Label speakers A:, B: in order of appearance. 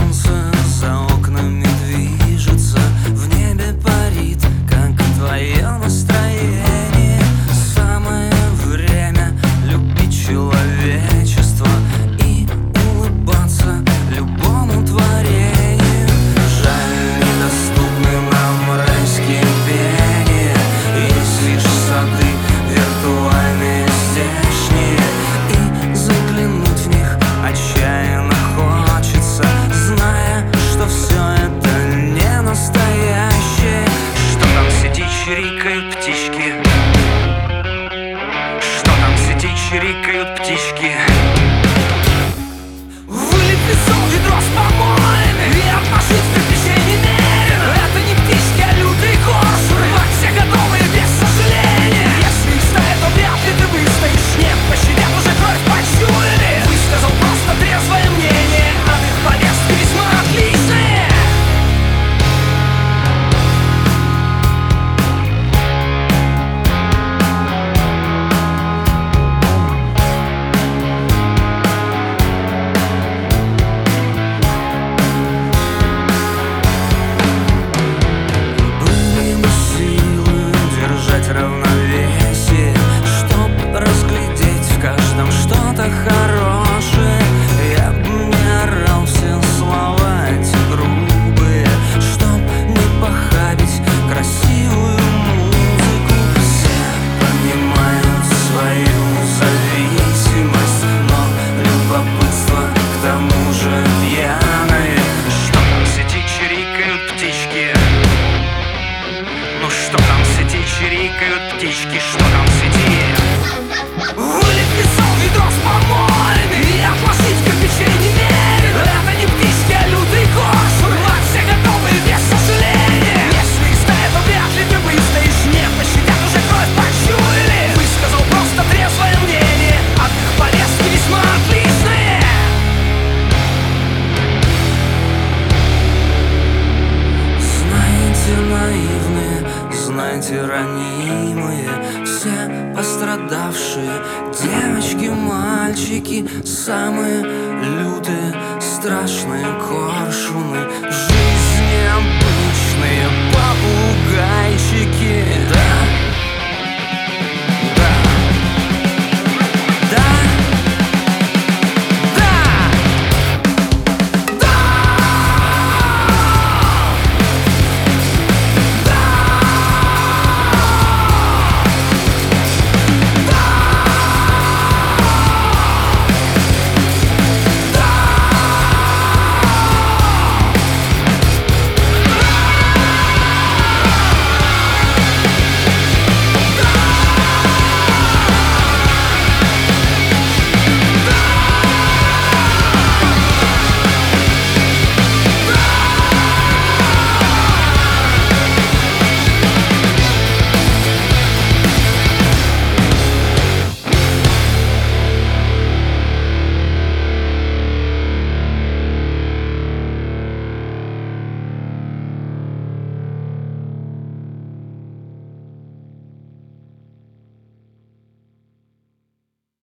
A: солнце за окнами движется, в небе парит, как твое настроение. Самое время любить человечество и улыбаться любому творению. Жаль, недоступны нам райские пения, есть лишь сады виртуальные здешние, и заглянуть в них отчаянно хочется, зная, что все это не настоящее. Что там в сети чирикают птички? Что там в сети чирикают птички? Вылить лицо в ведро с помоями и обмажить в кирпичей немерено. Это не птички, а лютые коршуны, все готовые без сожаления. Если их стая, то вряд ли ты выстоишь, не пощадят, уже кровь почуяли. Высказал просто трезвое мнение, от их повестки весьма отличные. Были бы силы держать равновесие, чтоб разглядеть в каждом что-то хорошее. Я б не орал все слова эти грубые, чтоб не похабить красивую музыку. Все понимают свою зависимость, но любопытство к тому же пьяное. Что там в сети чирикают птички? Ну что там в сети чирикают птички? Что там в сети? Вылить лицо в ведро с помоями и отложить в кирпичей немерено. Это не птички, а лютые коршуны, все готовые без сожаления. Если их стая, то вряд ли ты выстоишь, не пощадят, уже кровь почуяли. Высказал просто трезвое мнение, от их повестки весьма отличные. Знаете, наивные, знаете, ранимые, все пострадавшие девочки, мальчики, самые лютые, страшные коршуны, жизни обычные попугайчики. Да,